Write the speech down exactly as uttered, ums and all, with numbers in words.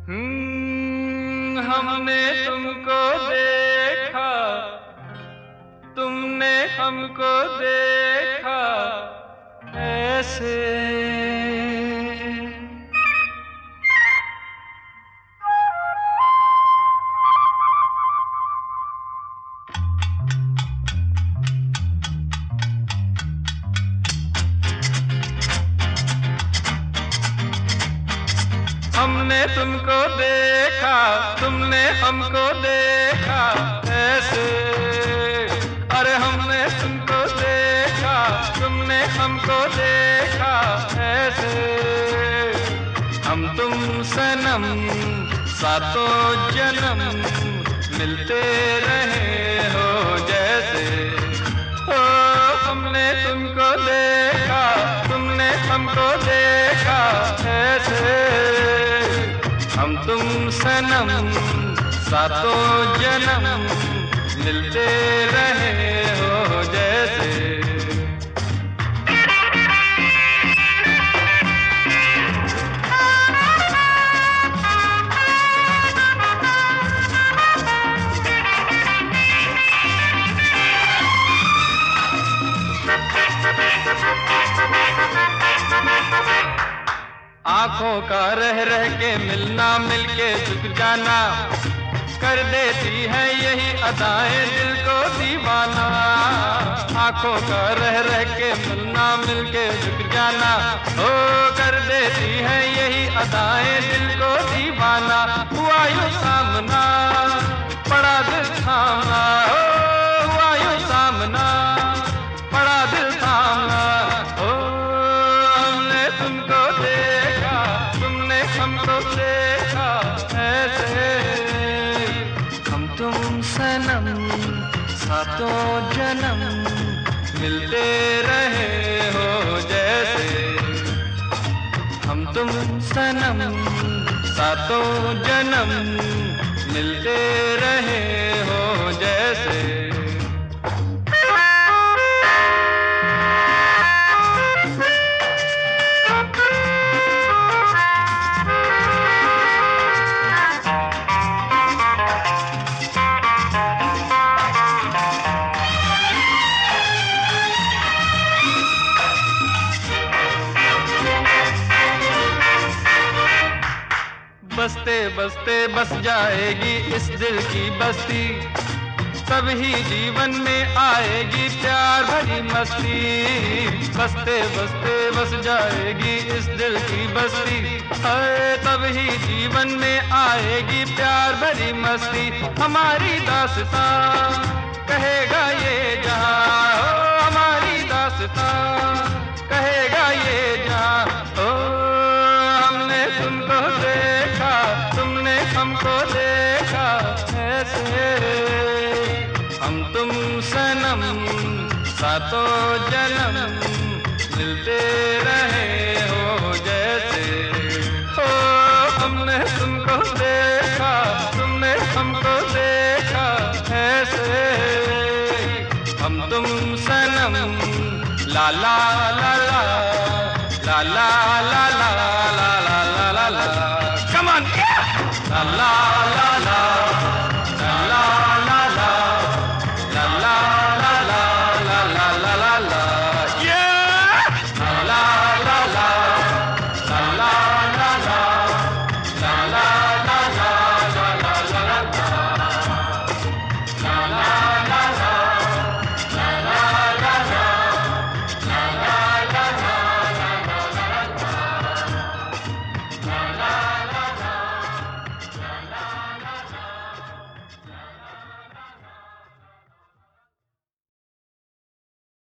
हम्म, हमने तुमको देखा, तुमने हमको देखा ऐसे। हमने तुमको देखा, तुमने हमको देखा ऐसे। अरे हमने तुमको देखा, तुमने हमको देखा ऐसे। हम तुम सनम सातों जन्म मिलते रहे हो जैसे। ओ हमने तुमको देखा, तुमने हमको देखा ऐसे। हम तुम सनम सातों जन्म मिलते रहे हो जैसे। आँखों का रह रह के मिलना, मिलके झुक जाना, कर देती है यही अदाएं दिल को दीवाना। आँखों का रह रह के मिलना, मिलके झुक जाना, ओ कर देती है यही अदाएं दिल को दीवाना। हुआ यूं सामना, पड़ा दिल थामना, ओ हुआ यूं सामना, पड़ा दिल थामना। ओ हमने तुमको देखा, तुमने हमको देखा ऐसे। हम तुम सनम सातों जन्म मिलते रहे हो जैसे। हम तुम सनम सातों जन्म मिलते रहे हो जैसे। बसते बसते बस जाएगी इस दिल की बस्ती, तभी जीवन में आएगी प्यार भरी मस्ती। बसते बसते बस जाएगी इस दिल की बस्ती, है तभी जीवन में आएगी प्यार भरी मस्ती। हमारी दास्तां कहेगा ये जहां, ओ हमारी दास्तां कहेगा ये जहां। ओ हमने तुमको देखा, तुमने हमको देखा ऐसे। हम तुम सनम सातों जन्म मिलते रहे हो जैसे। ओ हमने तुमको देखा, तुमने हमको देखा ऐसे। हम तुम सनम ला ला ला ला ला ला ला ला ला ला ला ला। Come on, yeah! La la.